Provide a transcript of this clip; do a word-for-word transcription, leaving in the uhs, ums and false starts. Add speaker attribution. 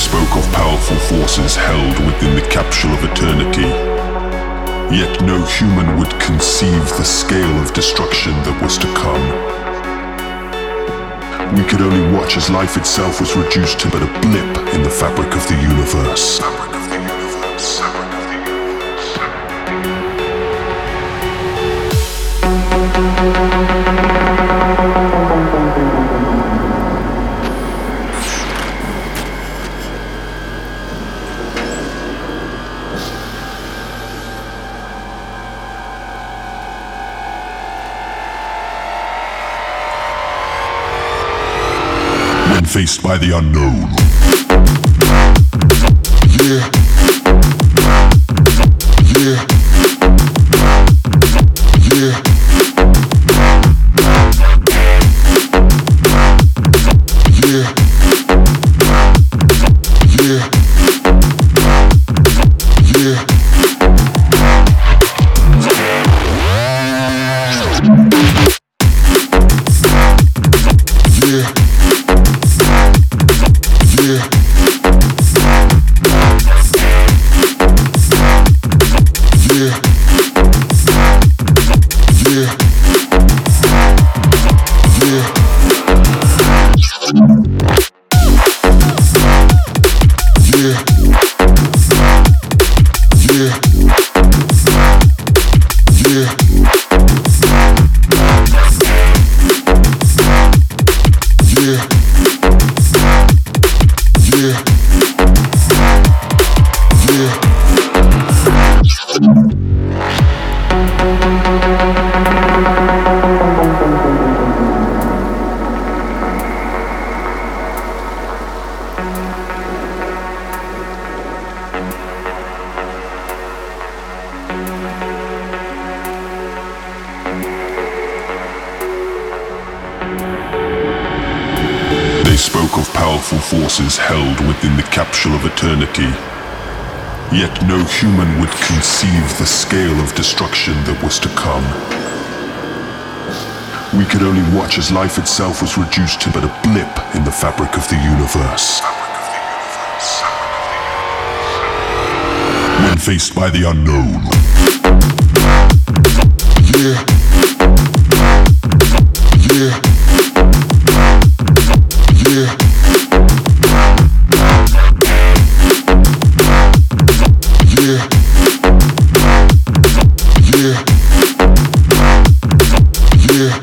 Speaker 1: spoke of powerful forces held within the capsule of eternity. Yet no human would conceive the scale of destruction that was to come. We could only watch as life itself was reduced to but a blip in the fabric of the universe. Fabric of the universe. Fabric of the faced by the unknown. Yeah. Yeah. Yeah. Yeah. Yeah. Yeah. Forces held within the capsule of eternity. Yet no human would conceive the scale of destruction that was to come. We could only watch as life itself was reduced to but a blip in the fabric of the universe. When faced by the unknown. Yeah. Yeah. Yeah. Yeah. Yeah. Yeah.